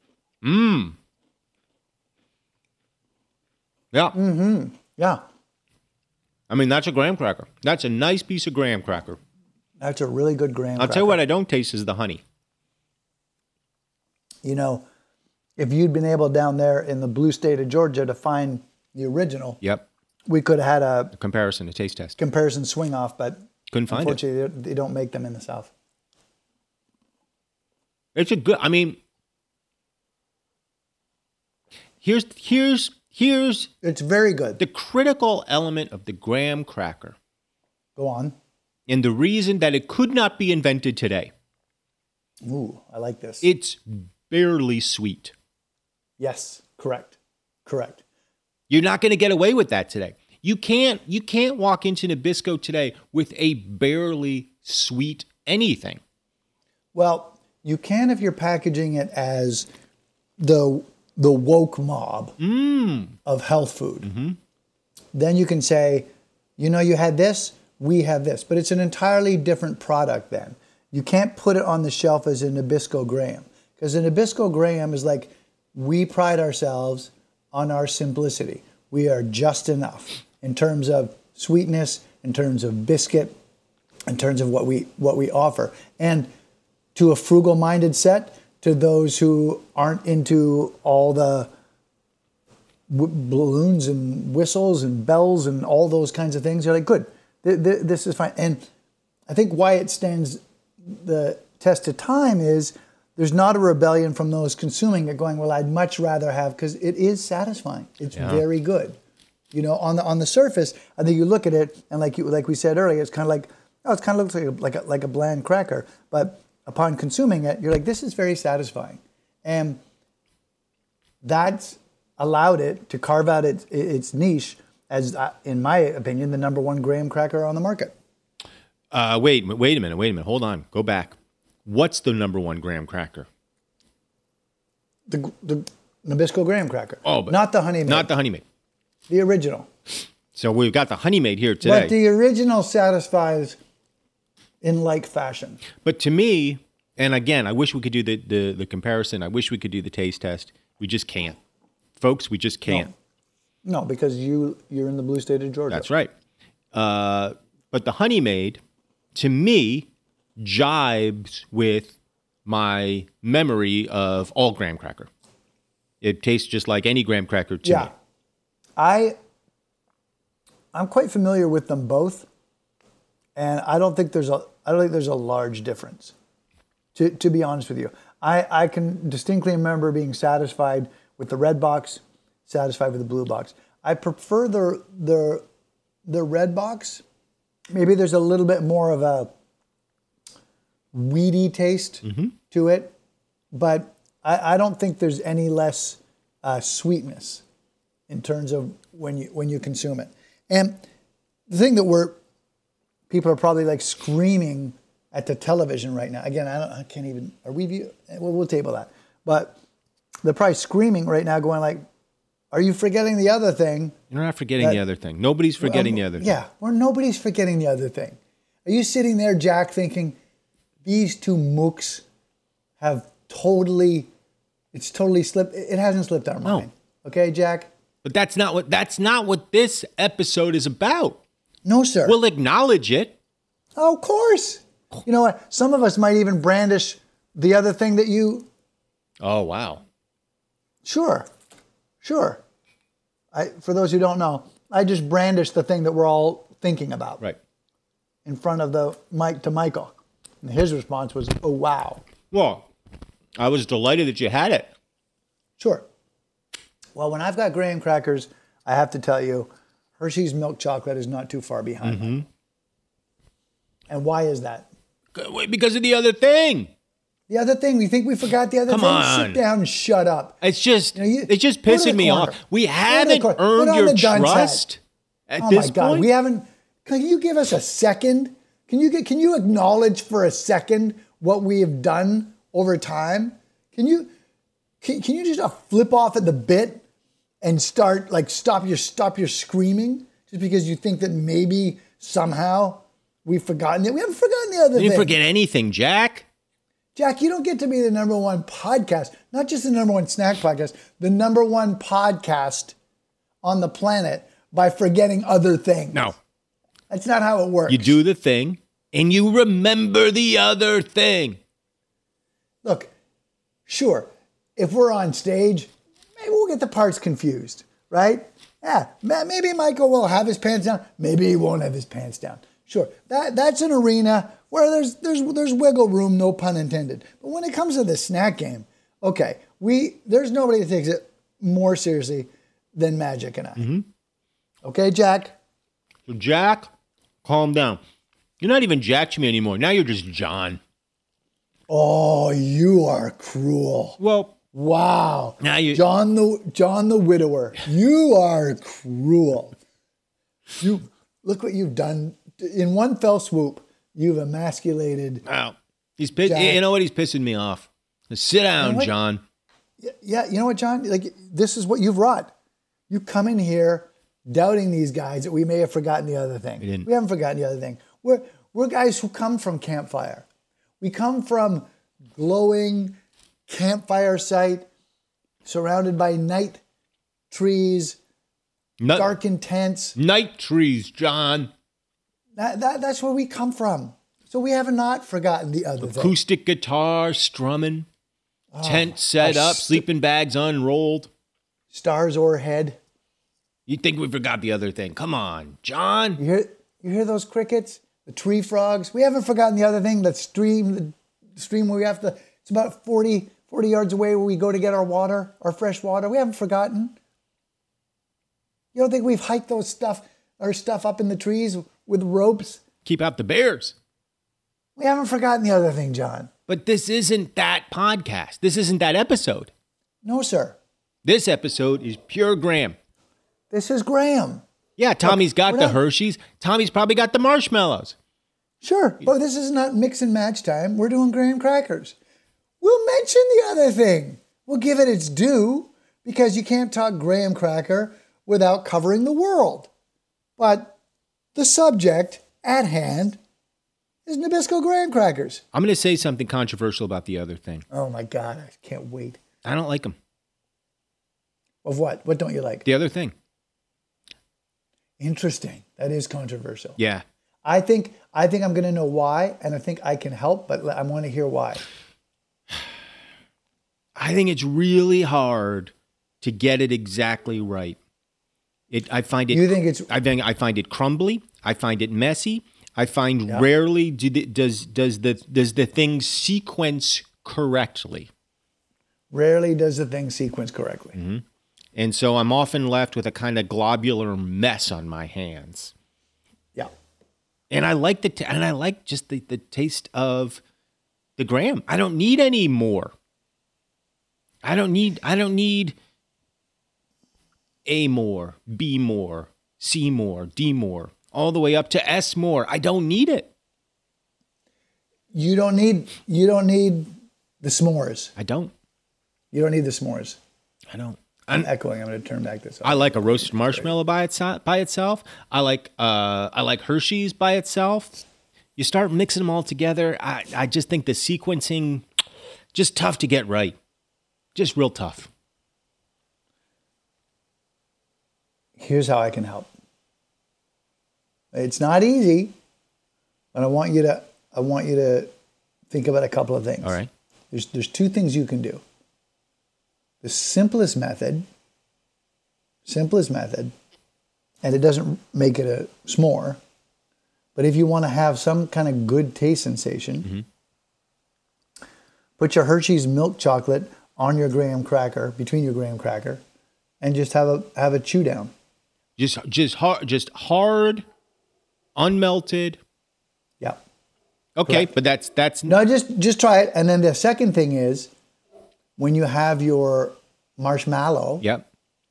Yeah. Yeah, I mean, that's a graham cracker. That's a nice piece of graham cracker. that's a really good graham I'll cracker. tell you what I don't taste is the honey. You know, if you'd been able down there in the blue state of Georgia to find the original, Yep. we could have had a A comparison, a taste test. comparison swing off, but Couldn't find it. unfortunately, they they don't make them in the South. It's a good, I mean, here's, here's, here's It's very good. the critical element of the graham cracker Go on. and the reason that it could not be invented today. Ooh, I like this. It's barely sweet. yes, correct, correct. You're not going to get away with that today. You can't you can't walk into Nabisco today with a barely sweet anything. Well, you can if you're packaging it as the the woke mob of health food. Then you can say, you know, you had this, we have this, but it's an entirely different product. Then you can't put it on the shelf as a Nabisco Graham because a Nabisco Graham is like we pride ourselves on our simplicity. We are just enough in terms of sweetness, in terms of biscuit, in terms of what we what we offer, and to a frugal-minded set, to those who aren't into all the w- balloons and whistles and bells and all those kinds of things, you're like, good, th- th- this is fine. And I think why it stands the test of time is there's not a rebellion from those consuming it going, well, I'd much rather have, because it is satisfying. It's Yeah. very good. You know, on the on the surface, I think you look at it, and like you like we said earlier, it's kind of like, oh, it kind of looks like a, like a, like a bland cracker. But upon consuming it, you're like, this is very satisfying. And that's allowed it to carve out its, its niche as, uh, in my opinion, the number one graham cracker on the market. Uh, wait, wait a minute, wait a minute. Hold on. Go back. What's the number one graham cracker? The, the Nabisco graham cracker. Oh, but not the Honey Maid. Not the Honey Maid. The original. So we've got the Honey Maid here today. But the original satisfies in like fashion. But to me, and again, I wish we could do the, the, the comparison. I wish we could do the taste test. We just can't. Folks, we just can't. No, because you, you're in the blue state of Georgia. That's right. Uh, but the Honey Maid, to me, jibes with my memory of all graham cracker. It tastes just like any graham cracker to Yeah. me. I, I'm quite familiar with them both, and I don't think there's a, I don't think there's a large difference. To to be honest with you, I I can distinctly remember being satisfied with the red box, satisfied with the blue box. I prefer the the the red box. Maybe there's a little bit more of a weedy taste to it, but I, I don't think there's any less uh, sweetness in terms of when you when you consume it. And the thing that we're people are probably like screaming at the television right now. Again, I don't, I can't even. Are we view? We'll, we'll table that. But they're probably screaming right now, going like, "Are you forgetting the other thing?" You're not forgetting That- the other thing. Nobody's forgetting Um, the other thing. Yeah, or nobody's forgetting the other thing. Are you sitting there, Jack, thinking these two mooks have totally? It's totally slipped. It hasn't slipped our No. mind. Okay, Jack. But that's not what that's not what this episode is about. No, sir. We'll acknowledge it. Oh, of course. You know what? Some of us might even brandish the other thing that you. Oh, wow. Sure, sure. I, for those who don't know, I just brandished the thing that we're all thinking about Right. in front of the mic to Michael, and his response was, "Oh, wow." Well, I was delighted that you had it. Sure. Well, when I've got graham crackers, I have to tell you, Hershey's milk chocolate is not too far behind. Mm-hmm. And why is that? Because of the other thing. The other thing, we think we forgot the other Come thing? on. Sit down and shut up. It's just, You know, you- it's just go to the pissing me corner. off. We Go to the haven't corner. Put earned on your the dunce hat. trust at Oh this my God, point. we haven't. Can you give us a second? Can you get? Can you acknowledge for a second what we have done over time? Can you? Can, can you just uh, flip off at the bit and start like stop your stop your screaming just because you think that maybe somehow we've forgotten it? We haven't forgotten the other You didn't thing. forget anything, Jack. Jack, you don't get to be the number one podcast, not just the number one snack podcast, the number one podcast on the planet by forgetting other things. No. That's not how it works. You do the thing, and you remember the other thing. Look, sure, if we're on stage, maybe we'll get the parts confused, right? Yeah, ma- maybe Michael will have his pants down. Maybe he won't have his pants down. Sure, that that's an arena where there's there's there's wiggle room, no pun intended. But when it comes to the snack game, okay, we there's nobody that takes it more seriously than Magic and I. Mm-hmm. Okay, Jack. So, Jack, calm down. You're not even Jack to me anymore. Now you're just John. Oh, you are cruel. Well, Wow. Now you- John the John the widower. You are cruel. You look what you've done in one fell swoop. You've emasculated. wow. He's piss- Jack. You know what? He's pissing me off. Sit down, what? John. Yeah, you know what, John? Like this is what you've wrought. You come in here doubting these guys that we may have forgotten the other thing. We didn't. We haven't forgotten the other thing. We're we're guys who come from campfire. We come from glowing campfire site surrounded by night trees, Nut- darkened tents. Night trees, John. That, that that's where we come from. So we have not forgotten the other thing. Acoustic guitar strumming. Tent set I up. st- Sleeping bags unrolled. Stars o'erhead. You think we forgot the other thing? Come on, John. You hear you hear those crickets? The tree frogs. We haven't forgotten the other thing, that stream, the stream where we have to, it's about forty, forty yards away where we go to get our water, our fresh water. We haven't forgotten. You don't think we've hiked those stuff, our stuff up in the trees with ropes? Keep out the bears. We haven't forgotten the other thing, John. But this isn't that podcast. This isn't that episode. No, sir. This episode is pure Graham. This is Graham. Yeah, Tommy's got we're the not- Hershey's. Tommy's probably got the marshmallows. Sure, but this is not mix and match time. We're doing graham crackers. We'll mention the other thing. We'll give it its due because you can't talk graham cracker without covering the world. But the subject at hand is Nabisco graham crackers. I'm going to say something controversial about the other thing. Oh my God, I can't wait. I don't like them. Of what? What don't you like? The other thing. Interesting. That is controversial. Yeah. I think I think I'm going to know why, and I think I can help, but I want to hear why. I think it's really hard to get it exactly right. It, I find it. You think it's? I think I find it crumbly. I find it messy. I find Yeah. rarely do the, does does the does the thing sequence correctly. Rarely does the thing sequence correctly. Mm-hmm. And so I'm often left with a kind of globular mess on my hands. Yeah. And I like the t- and I like just the, the taste of the graham. I don't need any more. I don't need I don't need A more, B more, C more, D more, all the way up to S more. I don't need it. You don't need. You don't need the s'mores. I don't. You don't need the s'mores. I don't. I'm echoing. I'm going to turn back this. I like a roasted marshmallow by itself. By itself, I like uh, I like Hershey's by itself. You start mixing them all together. I, I just think the sequencing, just tough to get right. Just real tough. Here's how I can help. It's not easy, but I want you to. I want you to think about a couple of things. All right. There's there's two things you can do. The simplest method, simplest method, and it doesn't make it a s'more, but if you want to have some kind of good taste sensation, mm-hmm. put your Hershey's milk chocolate on your graham cracker, between your graham cracker, and just have a have a chew down. Just just hard, just hard, unmelted. Yeah. Okay, Correct. but that's that's No, just just try it. And then the second thing is, when you have your marshmallow, Yep.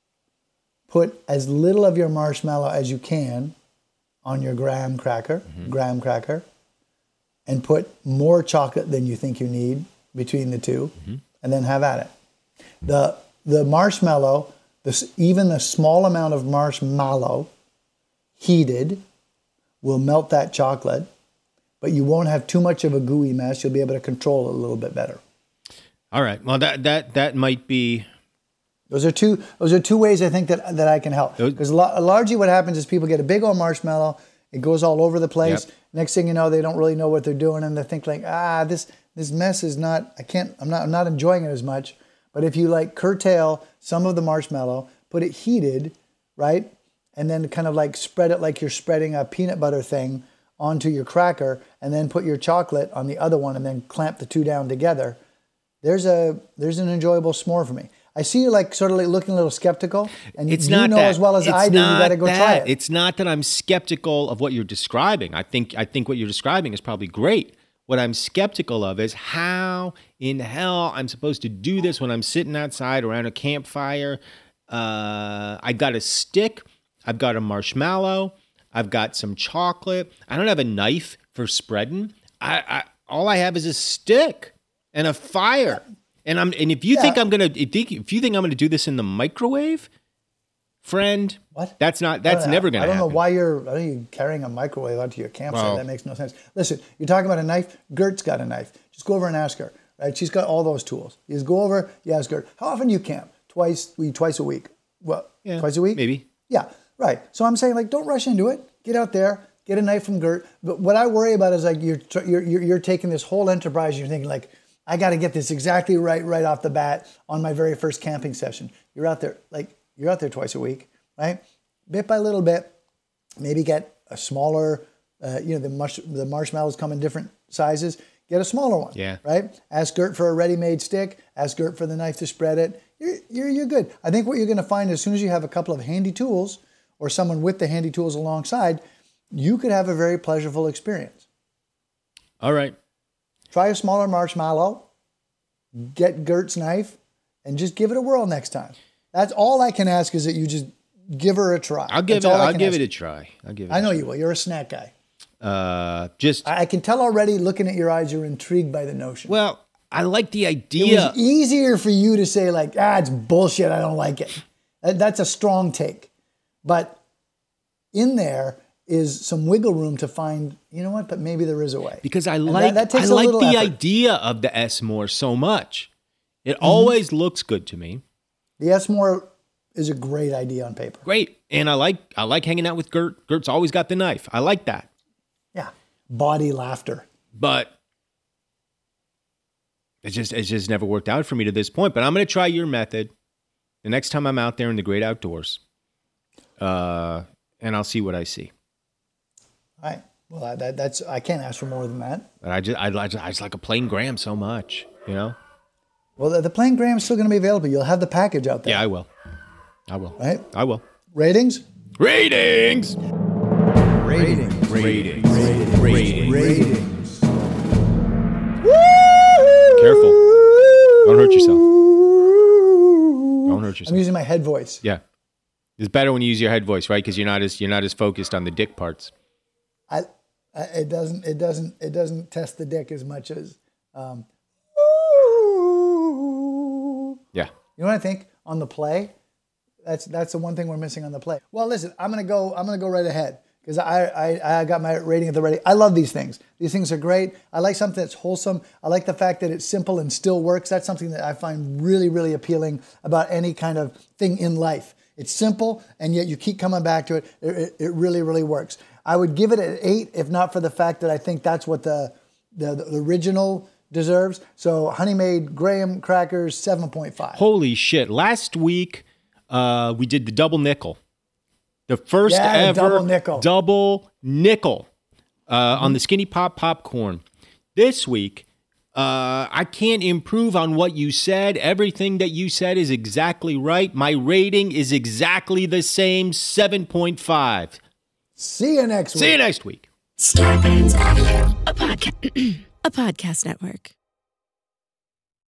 put as little of your marshmallow as you can on your graham cracker, mm-hmm. graham cracker, and put more chocolate than you think you need between the two, mm-hmm. and then have at it. The the marshmallow, this even a small amount of marshmallow heated will melt that chocolate, but you won't have too much of a gooey mess. You'll be able to control it a little bit better. All right. Well, that that that might be. Those are two. Those are two ways I think that that I can help. Because largely, what happens is people get a big old marshmallow. It goes all over the place. Yep. Next thing you know, they don't really know what they're doing, and they think like, ah, this this mess is not. I can't. I'm not. I'm not enjoying it as much. But if you like curtail some of the marshmallow, put it heated, right, and then kind of like spread it like you're spreading a peanut butter thing onto your cracker, and then put your chocolate on the other one, and then clamp the two down together. There's a there's an enjoyable s'more for me. I see you like sort of like looking a little skeptical, and It's you not know that. as well as It's I do. You not got to go that. try it. It's not that I'm skeptical of what you're describing. I think I think what you're describing is probably great. What I'm skeptical of is how in hell I'm supposed to do this when I'm sitting outside around a campfire. Uh, I got a stick. I've got a marshmallow. I've got some chocolate. I don't have a knife for spreading. I, I all I have is a stick and a fire. And I'm and if you Yeah. think I'm gonna if you, if you think I'm gonna do this in the microwave, friend, What? That's not I that's don't know. never gonna I don't happen. know why you're. I don't know you're carrying a microwave out to your campsite. Well- that makes no sense. Listen, you're talking about a knife. Gert's got a knife. Just go over and ask her. Right? She's got all those tools. You just go over. You ask her. How often do you camp? Twice. We twice a week. Well, Yeah, twice a week. maybe. Yeah. Right. So I'm saying like, don't rush into it. Get out there. Get a knife from Gert. But what I worry about is like you're tr- you're you're, you're taking this whole enterprise. And you're thinking like, I got to get this exactly right right off the bat on my very first camping session. You're out there like you're out there twice a week, right? Bit by little bit, maybe get a smaller. Uh, you know the mush, the marshmallows come in different sizes. Get a smaller one, Yeah. right? Ask Gert for a ready-made stick. Ask Gert for the knife to spread it. You're you're, you're good. I think what you're going to find as soon as you have a couple of handy tools or someone with the handy tools alongside, you could have a very pleasurable experience. All right. Try a smaller marshmallow, get Gert's knife, and just give it a whirl next time. That's all I can ask is that you just give her a try. I'll give That's it all I I'll can give ask. it a try. I'll give it I a know try. you will. You're a snack guy. Uh just I I can tell already looking at your eyes, you're intrigued by the notion. well, I like the it idea. was easier for you to say like, ah, it's bullshit. I don't like it. That- That's a strong take. But in there is some wiggle room to find, you know what, but maybe there is a way. Because I And like that, that takes I a like little the effort. idea of the S more so much. It Mm-hmm. always looks good to me. The S-more is a great idea on paper. Great. And I like I like hanging out with Gert. Gert's always got the knife. I like that. Yeah. Body laughter. But It just it's just never worked out for me to this point. But I'm going to try your method the next time I'm out there in the great outdoors, uh, and I'll see what I see. All right. Well, I, that, that's I can't ask for more than that. But I just I, I just I just like a plain Graham so much, you know. Well, the, the plain Graham's still going to be available. You'll have the package out there. Yeah, I will. I will. Right? I will. Ratings? Ratings. Ratings. Ratings. Ratings. Ratings. Ratings. Careful. Don't hurt yourself. Don't hurt yourself. I'm using my head voice. Yeah. It's better when you use your head voice, right? Because you're not as you're not as focused on the dick parts. I, I it doesn't it doesn't it doesn't test the dick as much as um, Yeah. you know what I think on the play? That's that's the one thing we're missing on the play. Well, listen, I'm gonna go. I'm gonna go right ahead because I, I I got my rating at the ready. I love these things. These things are great. I like something that's wholesome. I like the fact that it's simple and still works. That's something that I find really really appealing about any kind of thing in life. It's simple and yet you keep coming back to it. It, it, it really really works. I would give it an eight if not for the fact that I think that's what the the, the original deserves. So Honey Made Graham crackers seven point five. Holy shit! Last week. Uh, we did the double nickel, the first Yeah, ever double nickel. double nickel uh, on the Skinny Pop popcorn. This week, uh, I can't improve on what you said. Everything that you said is exactly right. My rating is exactly the same, seven point five. See you next week. See you next week. Scarpins Avenue, a podcast, a podcast network.